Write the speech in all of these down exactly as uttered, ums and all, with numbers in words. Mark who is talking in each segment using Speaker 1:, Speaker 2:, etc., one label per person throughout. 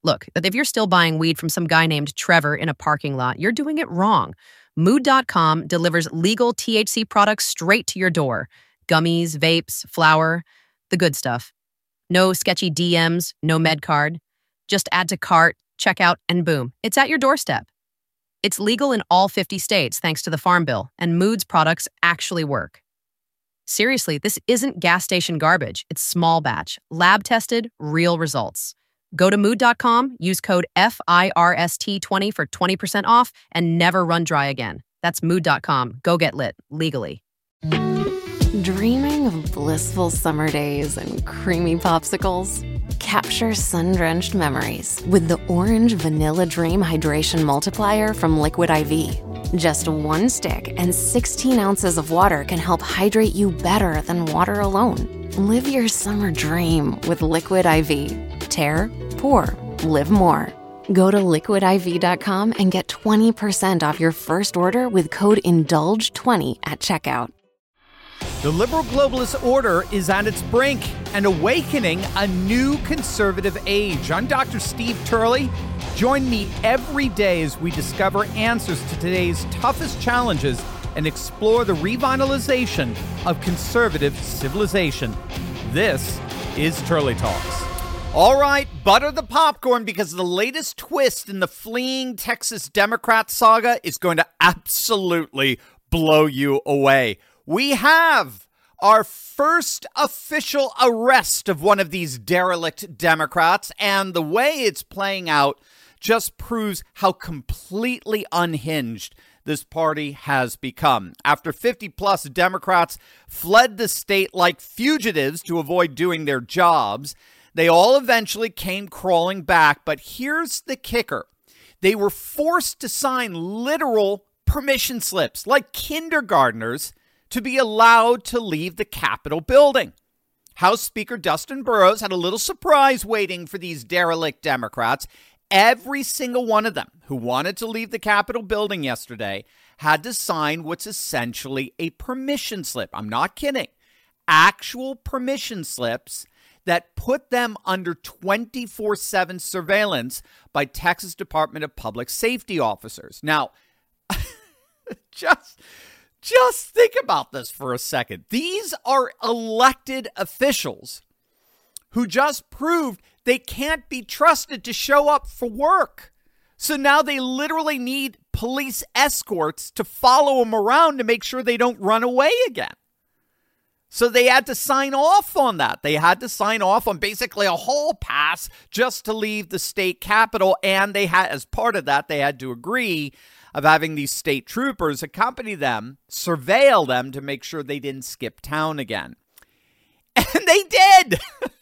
Speaker 1: Look, if you're still buying weed from some guy named Trevor in a parking lot, you're doing it wrong. Mood dot com delivers legal T H C products straight to your door. Gummies, vapes, flour, the good stuff. No sketchy D Ms, no med card. Just add to cart, check out, and boom, it's at your doorstep. It's legal in all fifty states thanks to the Farm Bill, and Mood's products actually work. Seriously, this isn't gas station garbage. It's small batch, lab tested, real results. Go to mood dot com, use code F I R S T twenty for twenty percent off, and never run dry again. That's mood dot com. Go get lit, legally.
Speaker 2: Dreaming of blissful summer days and creamy popsicles? Capture sun-drenched memories with the Orange Vanilla Dream Hydration Multiplier from Liquid I V. Just one stick and sixteen ounces of water can help hydrate you better than water alone. Live your summer dream with Liquid I V. Tear, pour, live more. Go to liquid I V dot com and get twenty percent off your first order with code indulge twenty at checkout.
Speaker 3: The liberal globalist order is at its brink and awakening a new conservative age. I'm Doctor Steve Turley. Join me every day as we discover answers to today's toughest challenges and explore the revitalization of conservative civilization. This is Turley Talks. All right, butter the popcorn because the latest twist in the fleeing Texas Democrat saga is going to absolutely blow you away. We have our first official arrest of one of these derelict Democrats, and the way it's playing out just proves how completely unhinged this party has become. After fifty plus Democrats fled the state like fugitives to avoid doing their jobs, they all eventually came crawling back. But here's the kicker. They were forced to sign literal permission slips like kindergartners to be allowed to leave the Capitol building. House Speaker Dustin Burrows had a little surprise waiting for these derelict Democrats. Every single one of them who wanted to leave the Capitol building yesterday had to sign what's essentially a permission slip. I'm not kidding. Actual permission slips that put them under twenty-four seven surveillance by Texas Department of Public Safety officers. Now, just... Just think about this for a second. These are elected officials who just proved they can't be trusted to show up for work. So now they literally need police escorts to follow them around to make sure they don't run away again. So they had to sign off on that. They had to sign off on basically a hall pass just to leave the state capitol. And they had, as part of that, they had to agree of having these state troopers accompany them, surveil them to make sure they didn't skip town again. And they did.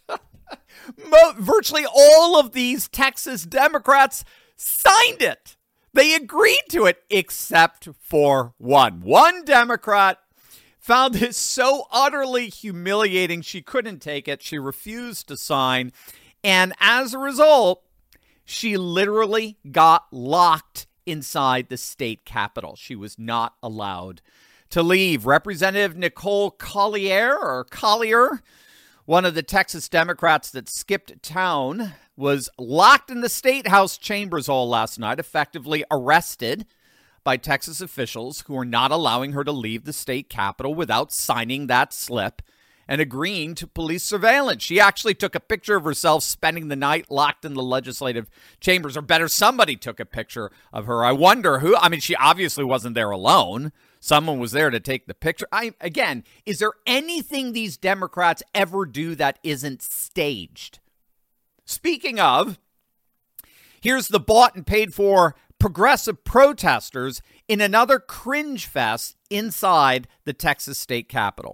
Speaker 3: Mo- virtually all of these Texas Democrats signed it. They agreed to it, except for one. One Democrat found this so utterly humiliating she couldn't take it. She refused to sign. And as a result, she literally got locked inside the state capitol. She was not allowed to leave. Representative Nicole Collier, or Collier, one of the Texas Democrats that skipped town, was locked in the state house chambers all last night, effectively arrested by Texas officials who are not allowing her to leave the state capitol without signing that slip and agreeing to police surveillance. She actually took a picture of herself spending the night locked in the legislative chambers, or better, somebody took a picture of her. I wonder who. I mean, she obviously wasn't there alone. Someone was there to take the picture. I again, is there anything these Democrats ever do that isn't staged? Speaking of, here's the bought and paid for progressive protesters in another cringe fest inside the Texas state capitol.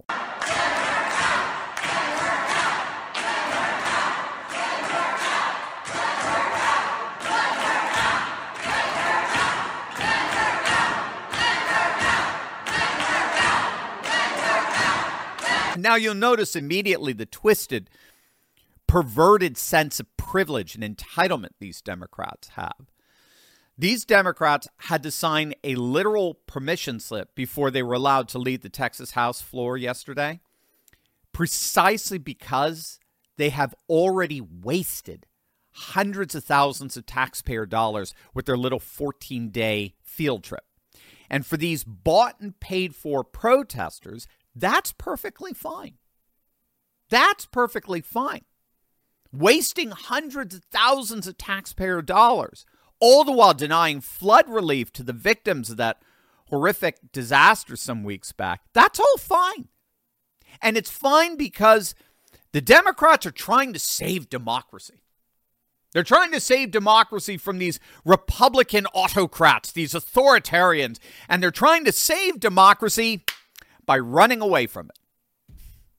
Speaker 3: Now you'll notice immediately the twisted, perverted sense of privilege and entitlement these Democrats have. These Democrats had to sign a literal permission slip before they were allowed to leave the Texas House floor yesterday, precisely because they have already wasted hundreds of thousands of taxpayer dollars with their little fourteen-day field trip. And for these bought and paid for protesters, that's perfectly fine. That's perfectly fine. Wasting hundreds of thousands of taxpayer dollars, all the while denying flood relief to the victims of that horrific disaster some weeks back, that's all fine. And it's fine because the Democrats are trying to save democracy. They're trying to save democracy from these Republican autocrats, these authoritarians, and they're trying to save democracy by running away from it.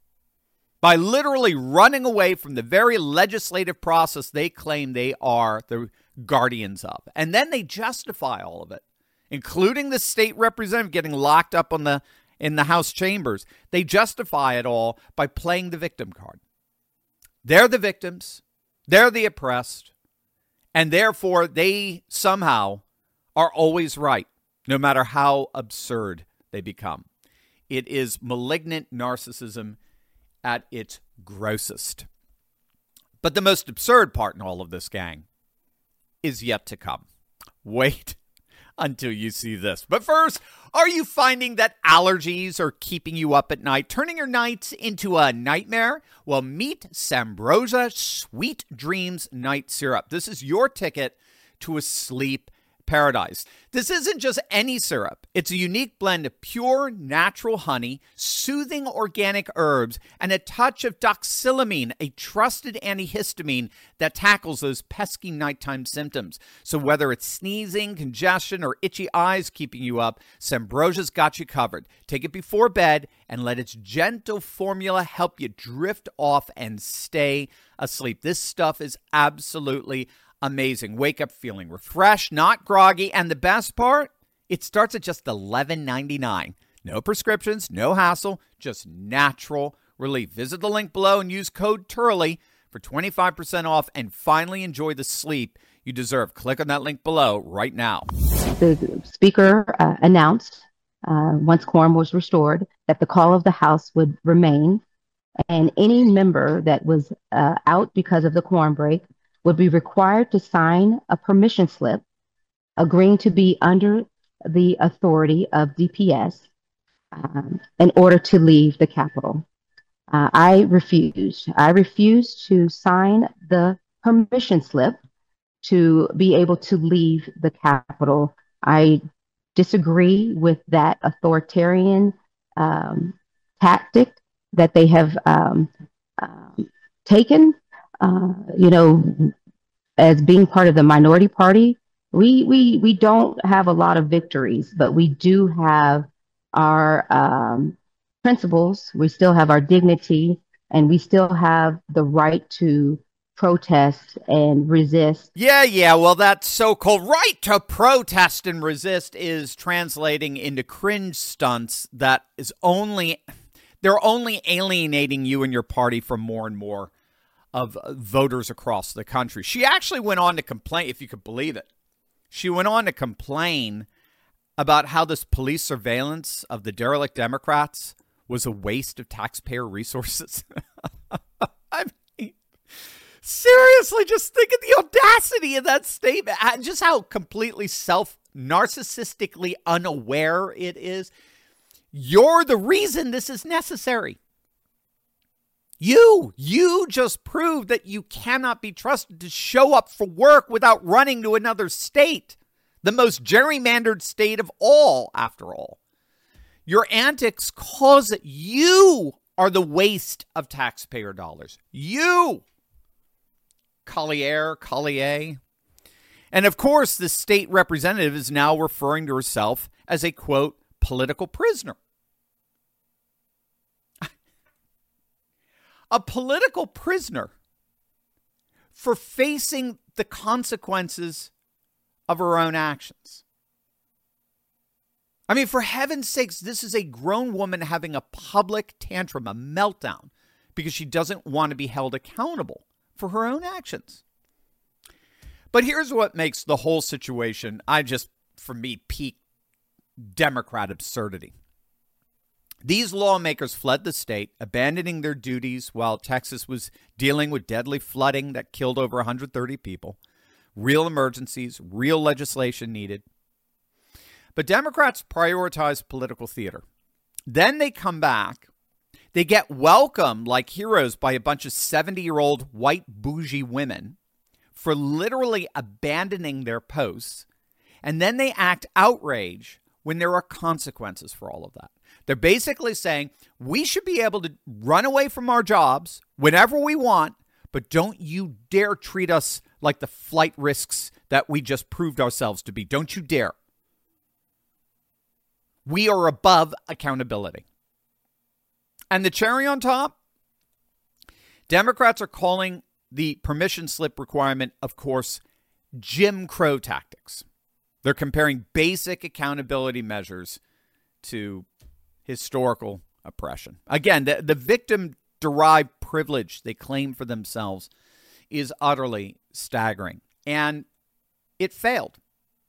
Speaker 3: By literally running away from the very legislative process they claim they are the guardians of. And then they justify all of it, including the state representative getting locked up on the in the House chambers. They justify it all by playing the victim card. They're the victims. They're the oppressed. And therefore, they somehow are always right, no matter how absurd they become. It is malignant narcissism at its grossest. But the most absurd part in all of this, gang, is yet to come. Wait until you see this. But first, are you finding that allergies are keeping you up at night, turning your nights into a nightmare? Well, meet Sambrosia Sweet Dreams Night Syrup. This is your ticket to a sleep paradise. This isn't just any syrup. It's a unique blend of pure natural honey, soothing organic herbs, and a touch of doxylamine, a trusted antihistamine that tackles those pesky nighttime symptoms. So whether it's sneezing, congestion, or itchy eyes keeping you up, Sambrosia's got you covered. Take it before bed and let its gentle formula help you drift off and stay asleep. This stuff is absolutely amazing. Wake up feeling refreshed, not groggy, and the best part, it starts at just eleven ninety-nine. No prescriptions, no hassle, just natural relief. Visit the link below and use code Turley for twenty-five percent off and finally enjoy the sleep you deserve. Click on that link below right now.
Speaker 4: The speaker uh, announced, uh, once quorum was restored, that the call of the House would remain, and any member that was uh, out because of the quorum break would be required to sign a permission slip agreeing to be under the authority of D P S um, in order to leave the Capitol. Uh, I refused. I refused to sign the permission slip to be able to leave the Capitol. I disagree with that authoritarian um, tactic that they have um, um, taken. Uh, you know, as being part of the minority party, we we we don't have a lot of victories, but we do have our um, principles. We still have our dignity, and we still have the right to protest and resist.
Speaker 3: Yeah, yeah. Well, that so-called right to protest and resist is translating into cringe stunts that is only, they're only alienating you and your party from more and more of voters across the country. She actually went on to complain, if you could believe it. She went on to complain about how this police surveillance of the derelict Democrats was a waste of taxpayer resources. I mean, seriously, just think of the audacity of that statement. Just how completely self-narcissistically unaware it is. You're the reason this is necessary. You, you just proved that you cannot be trusted to show up for work without running to another state. The most gerrymandered state of all, after all. Your antics cause it. You are the waste of taxpayer dollars. You. Collier, Collier. And of course, the state representative is now referring to herself as a, quote, political prisoner. A political prisoner for facing the consequences of her own actions. I mean, for heaven's sakes, this is a grown woman having a public tantrum, a meltdown, because she doesn't want to be held accountable for her own actions. But here's what makes the whole situation, I just, for me, peak Democrat absurdity. These lawmakers fled the state, abandoning their duties while Texas was dealing with deadly flooding that killed over one hundred thirty people. Real emergencies, real legislation needed. But Democrats prioritize political theater. Then they come back. They get welcomed like heroes by a bunch of seventy-year-old white bougie women for literally abandoning their posts. And then they act outrage when there are consequences for all of that. They're basically saying we should be able to run away from our jobs whenever we want, but don't you dare treat us like the flight risks that we just proved ourselves to be. Don't you dare. We are above accountability. And the cherry on top, Democrats are calling the permission slip requirement, of course, Jim Crow tactics. They're comparing basic accountability measures to historical oppression. Again, the, the victim-derived privilege they claim for themselves is utterly staggering. And it failed.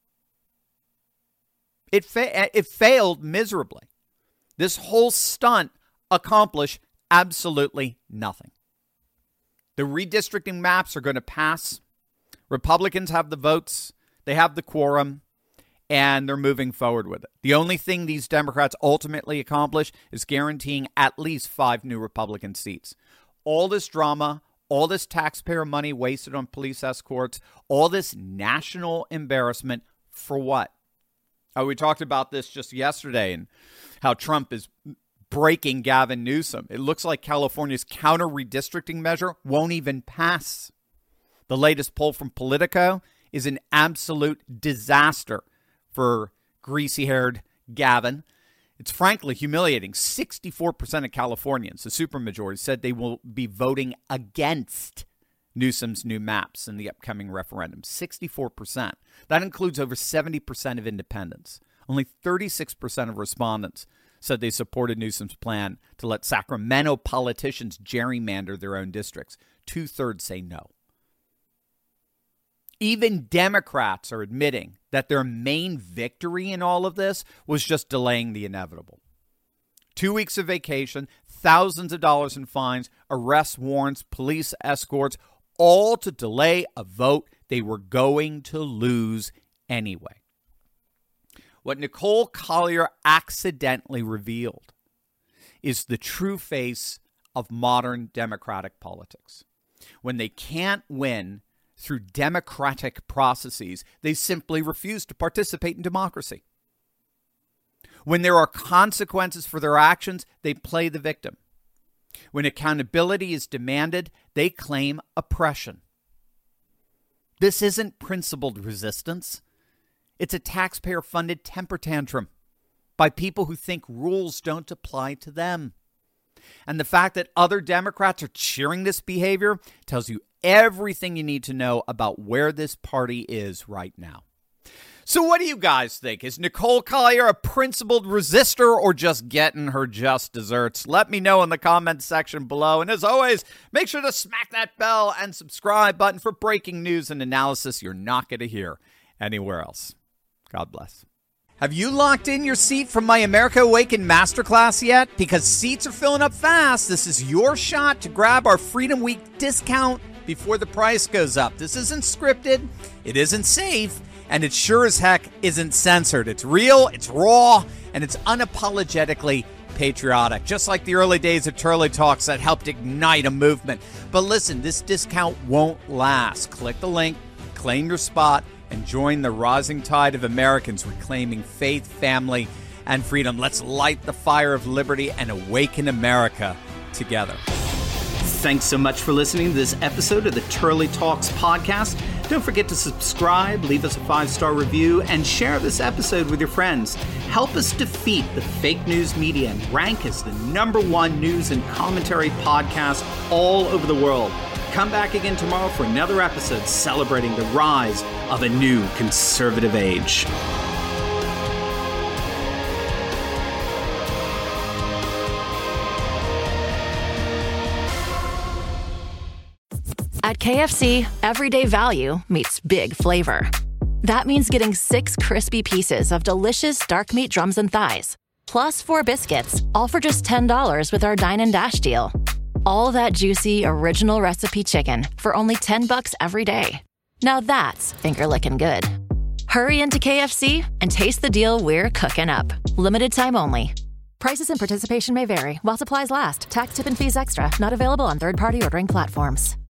Speaker 3: It, fa- it failed miserably. This whole stunt accomplished absolutely nothing. The redistricting maps are going to pass. Republicans have the votes. They have the quorum. And they're moving forward with it. The only thing these Democrats ultimately accomplish is guaranteeing at least five new Republican seats. All this drama, all this taxpayer money wasted on police escorts, all this national embarrassment for what? Oh, we talked about this just yesterday and how Trump is breaking Gavin Newsom. It looks like California's counter redistricting measure won't even pass. The latest poll from Politico is an absolute disaster for greasy-haired Gavin. It's frankly humiliating. sixty-four percent of Californians, the supermajority, said they will be voting against Newsom's new maps in the upcoming referendum. sixty-four percent. That includes over seventy percent of independents. Only thirty-six percent of respondents said they supported Newsom's plan to let Sacramento politicians gerrymander their own districts. Two-thirds say no. Even Democrats are admitting that their main victory in all of this was just delaying the inevitable. Two weeks of vacation, thousands of dollars in fines, arrest warrants, police escorts, all to delay a vote they were going to lose anyway. What Nicole Collier accidentally revealed is the true face of modern Democratic politics. When they can't win through democratic processes, they simply refuse to participate in democracy. When there are consequences for their actions, they play the victim. When accountability is demanded, they claim oppression. This isn't principled resistance. It's a taxpayer-funded temper tantrum by people who think rules don't apply to them. And the fact that other Democrats are cheering this behavior tells you everything you need to know about where this party is right now. So what do you guys think? Is Nicole Collier a principled resistor or just getting her just desserts? Let me know in the comments section below. And as always, make sure to smack that bell and subscribe button for breaking news and analysis you're not going to hear anywhere else. God bless. Have you locked in your seat from my America Awakened Masterclass yet? Because seats are filling up fast. This is your shot to grab our Freedom Week discount before the price goes up. This isn't scripted, it isn't safe, and it sure as heck isn't censored. It's real, it's raw, and it's unapologetically patriotic, just like the early days of Turley Talks that helped ignite a movement. But listen, this discount won't last. Click the link, claim your spot, and join the rising tide of Americans reclaiming faith, family, and freedom. Let's light the fire of liberty and awaken America together.
Speaker 5: Thanks so much for listening to this episode of the Turley Talks podcast. Don't forget to subscribe, leave us a five-star review, and share this episode with your friends. Help us defeat the fake news media and rank as the number one news and commentary podcast all over the world. Come back again tomorrow for another episode celebrating the rise of a new conservative age.
Speaker 6: At K F C, everyday value meets big flavor. That means getting six crispy pieces of delicious dark meat drums and thighs, plus four biscuits, all for just ten dollars with our Dine and Dash deal. All that juicy, original recipe chicken for only ten bucks every day. Now that's finger-licking good. Hurry into K F C and taste the deal we're cooking up. Limited time only. Prices and participation may vary while supplies last. Tax, tip, and fees extra. Not available on third-party ordering platforms.